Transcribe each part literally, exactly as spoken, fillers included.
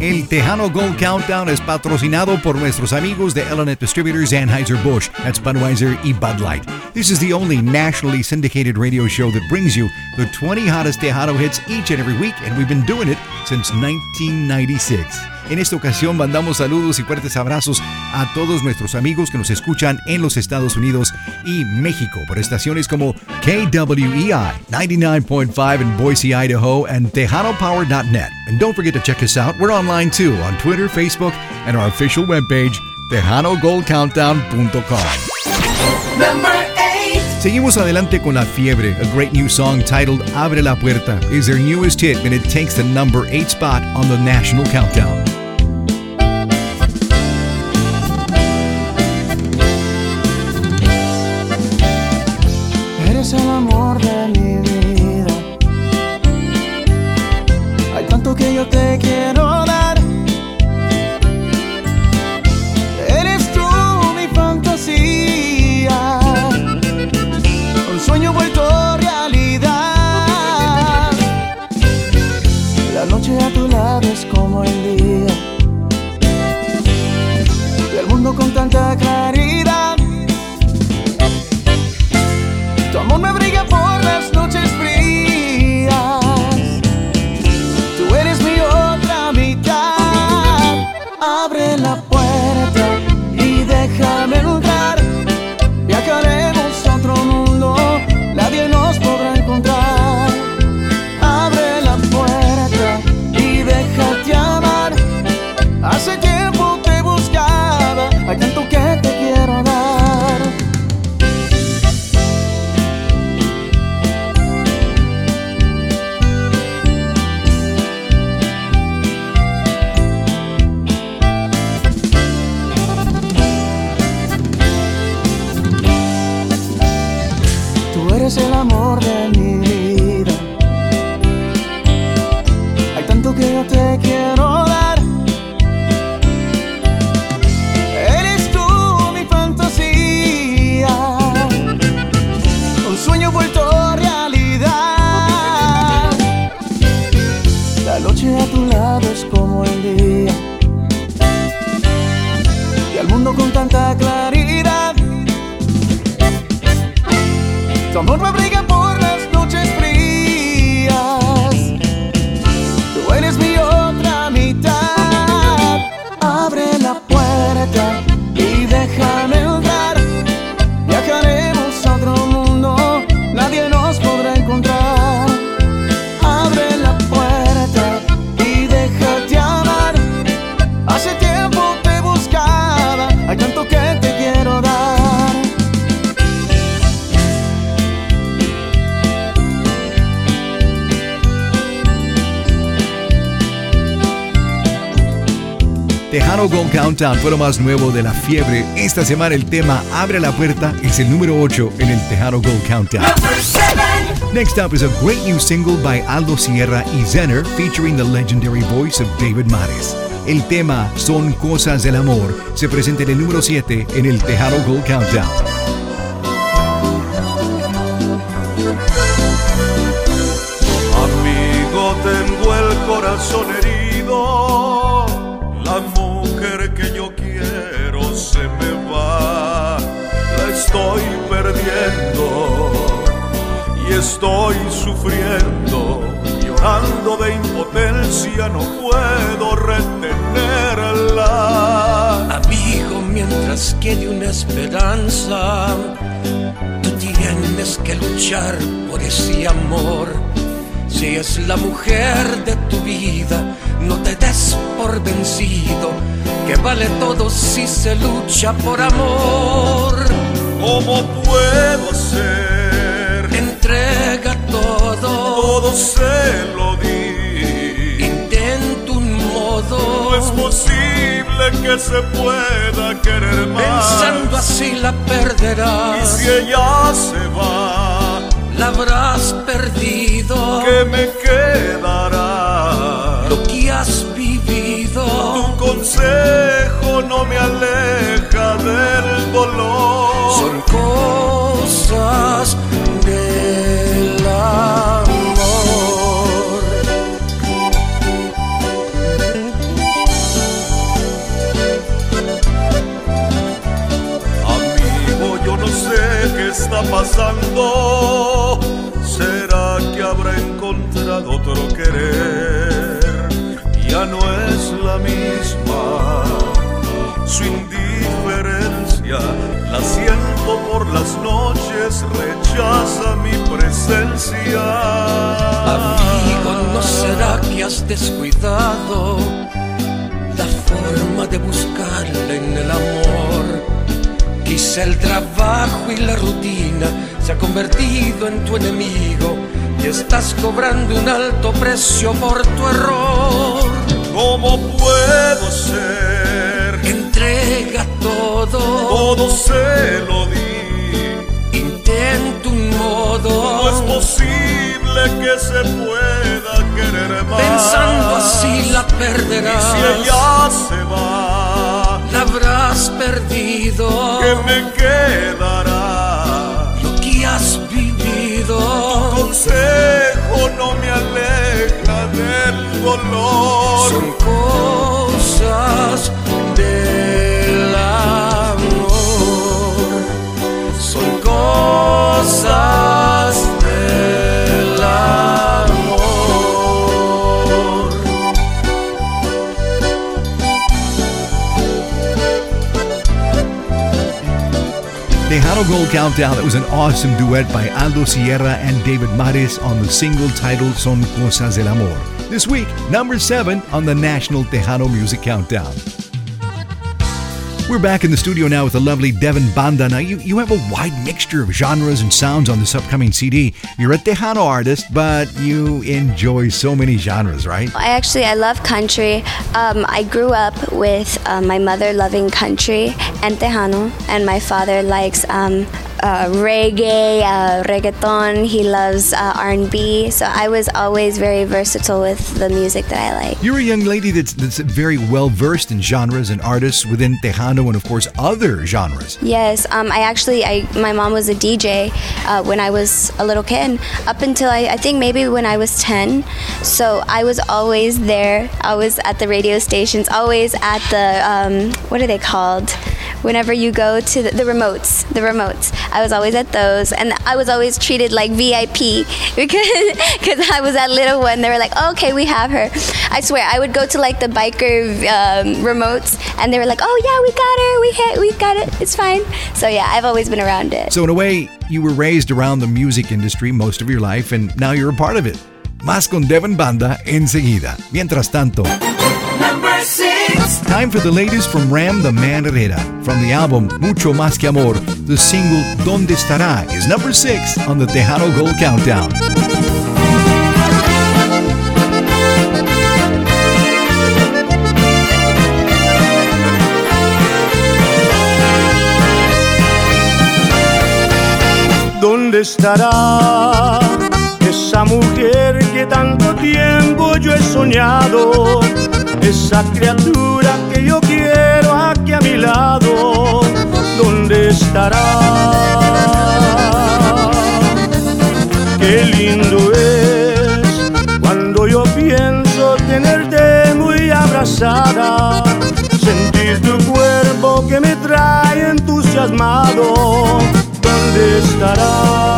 El Tejano Gold Countdown es patrocinado por nuestros amigos de L N T Distributors, Anheuser-Busch, that's Budweiser y Bud Light. This is the only nationally syndicated radio show that brings you the twenty hottest Tejano hits each and every week, and we've been doing it since nineteen ninety-six. En esta ocasión mandamos saludos y fuertes abrazos a todos nuestros amigos que nos escuchan en los Estados Unidos y México por estaciones como K W E I ninety-nine point five in Boise, Idaho, and Tejano Power dot net. And don't forget to check us out. We're online too on Twitter, Facebook, and our official webpage, Tejano Gold Countdown punto com. Number eight. Seguimos adelante con La Fiebre. A great new song titled Abre la Puerta is their newest hit, and it takes the number eight spot on the national countdown. Eres el amor de mi vida. Hay tanto que yo te quiero dar. Eres tú mi fantasía, un sueño vuelto realidad. La noche a tu lado es como el día, y el mundo con tanta claridad. Tu amor me brilla por las noches frías. Tú eres mi otra mitad. Abre la puerta y déjame entrar. Viajaremos a otro mundo, nadie nos podrá encontrar. Abre la puerta y déjate amar. Hace tiempo te buscaba, hay tanto que te quiero dar. Eres el amor de mi vida. Hay tanto que yo te quiero dar. Eres tú mi fantasía, un sueño vuelto realidad. La noche a tu lado es como el día, y el mundo con tanta claridad. Tu amor me brilla por las noches frías. Tú eres mi otra mitad. Abre la puerta y déjame entrar. Viajaremos a otro mundo, nadie nos podrá encontrar. Abre la puerta y déjate amar. Hace tiempo te buscaba, hay tanto que te quiero dar. Tejano Gold Countdown fue lo más nuevo de La Fiebre. Esta semana el tema Abre la Puerta es el número ocho en el Tejano Gold Countdown. Next up is a great new single by Aldo Sierra y Zener featuring the legendary voice of David Mares. El tema Son Cosas del Amor se presenta en el número siete en el Tejano Gold Countdown. Amigo, tengo el corazón herido. La mujer que yo quiero se me va, la estoy perdiendo y estoy sufriendo, llorando de impotencia, no puedo retenerla. Amigo, mientras quede una esperanza, tú tienes que luchar por ese amor. Si es la mujer de tu vida, no te des por vencido, que vale todo si se lucha por amor. ¿Cómo puedo ser? Entrega todo, todo se lo di. Intenta un modo, no es posible que se pueda querer más. Pensando así la perderás. Y si ella se va, la habrás perdido. ¿Qué me quedará? Lo que has vivido. Tu consejo no me aleja del dolor. Son cosas del amor. las noches rechaza mi presencia. Amigo, ¿no será que has descuidado la forma de buscarle en el amor? Quizá el trabajo y la rutina se ha convertido en tu enemigo y estás cobrando un alto precio por tu error. ¿Cómo puedo ser? Entrega todo, Todo se lo di. intenta un modo. No es posible que se pueda querer más. Pensando así la perderás. Y si ella se va, la habrás perdido. ¿qué me quedará? Lo que has vivido. Tu consejo no me aleja del dolor. Son cosas del amor. Son cosas del amor. Tejano Gold Countdown, that was an awesome duet by Aldo Sierra and David Maris on the single titled Son Cosas del Amor. This week, number seven on the National Tejano Music Countdown. We're back in the studio now with the lovely Devin Banda. Now, you, you have a wide mixture of genres and sounds on this upcoming C D. You're a Tejano artist, but you enjoy so many genres, right? I actually, I love country. Um, I grew up with uh, my mother loving country and Tejano, and my father likes um, uh, reggae, uh, reggaeton. He loves uh, R and B. So I was always very versatile with the music that I like. You're a young lady that's, that's very well versed in genres and artists within Tejano and, of course, other genres. Yes, um, I actually, I my mom was a D J uh, when I was a little kid, up until I, I think maybe when I was ten. So I was always there. I was at the radio stations, always at the, um, what are they called? Whenever you go to the, the remotes, the remotes. I was always at those, and I was always treated like V I P because because I was that little one. They were like, oh, okay, we have her. I swear, I would go to like the biker um, remotes, and they were like, oh yeah, we got her, we hit, we got it, it's fine. So yeah, I've always been around it. So in a way, you were raised around the music industry most of your life, and now you're a part of it. Más con Devin Banda enseguida. Mientras tanto, Number six. time for the latest from Ram the Man Herrera. From the album Mucho Más Que Amor, the single ¿Dónde Estará is number six on the Tejano Gold Countdown. ¿Dónde estará esa mujer que tanto tiempo yo he soñado? Esa criatura que yo quiero aquí a mi lado. ¿Dónde estará? Qué lindo es cuando yo pienso tenerte muy abrazada, sentir tu cuerpo que me trae entusiasmado. ¿Dónde estará?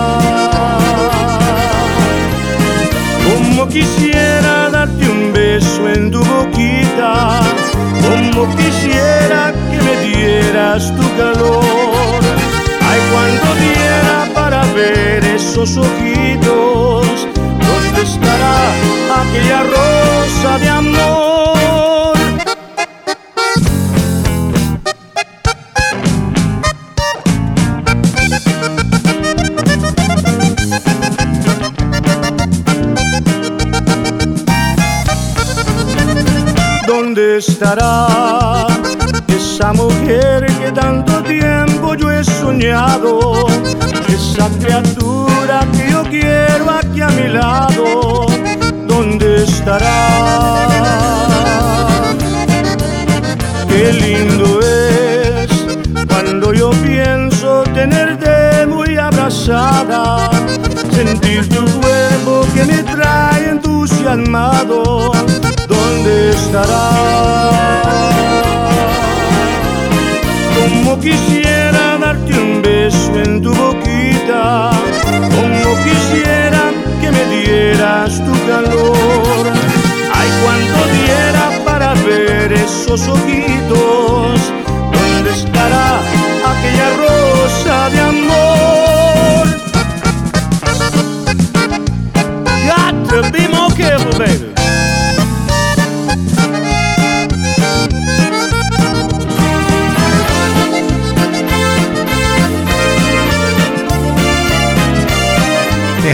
Como quisiera darte un beso en tu boquita, como quisiera que me dieras tu calor. Ay, cuánto diera para ver esos ojitos. ¿Dónde estará aquella rosa de amor? ¿Dónde estará esa mujer que tanto tiempo yo he soñado? Esa criatura que yo quiero aquí a mi lado. ¿Dónde estará? Qué lindo es cuando yo pienso tenerte muy abrazada, sentir tu cuerpo que me trae entusiasmado. ¿Dónde estará? Como quisiera darte un beso en tu boquita, como quisiera que me dieras tu calor. Ay, cuánto diera para ver esos ojitos. ¿Dónde estará aquella rosa de amor?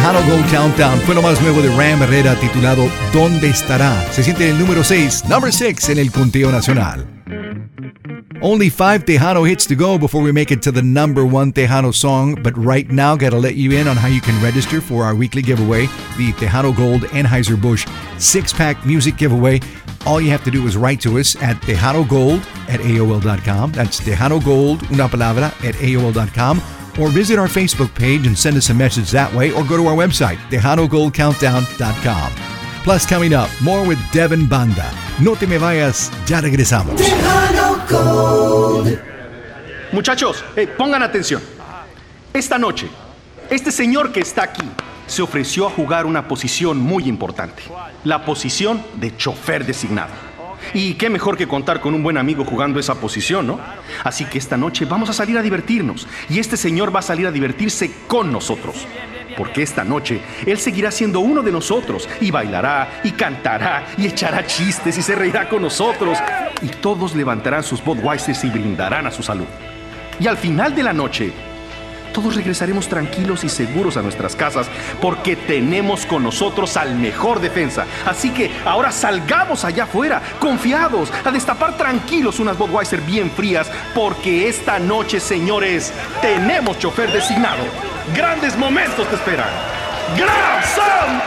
Tejano Gold Countdown fue lo más nuevo de Ram Herrera titulado ¿Dónde estará? Se siente en el número seis, number six en el conteo nacional. Only five Tejano hits to go before we make it to the number one Tejano song, but right now gotta let you in on how you can register for our weekly giveaway, the Tejano Gold Anheuser-Busch six-pack music giveaway. All you have to do is write to us at tejanogold at A O L dot com. That's tejanogold, una palabra, at A O L dot com. Or visit our Facebook page and send us a message that way, or go to our website, tejano gold countdown dot com. Plus, coming up, more with Devin Banda. No te me vayas, ya regresamos. Tejano Gold. Muchachos, eh, pongan atención. Esta noche, este señor que está aquí se ofreció a jugar una posición muy importante. La posición de chofer designado. Y qué mejor que contar con un buen amigo jugando esa posición, ¿no? Así que esta noche vamos a salir a divertirnos. Y este señor va a salir a divertirse con nosotros. Porque esta noche él seguirá siendo uno de nosotros. Y bailará, y cantará, y echará chistes, y se reirá con nosotros. Y todos levantarán sus Budweisers y brindarán a su salud. Y al final de la noche, todos regresaremos tranquilos y seguros a nuestras casas porque tenemos con nosotros al mejor defensa. Así que ahora salgamos allá afuera, confiados, a destapar tranquilos unas Budweiser bien frías porque esta noche, señores, tenemos chofer designado. Grandes momentos te esperan. ¡Grab some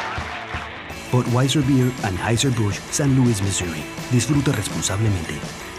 Buds! Budweiser Beer, Anheuser-Busch, San Luis, Missouri. Disfruta responsablemente.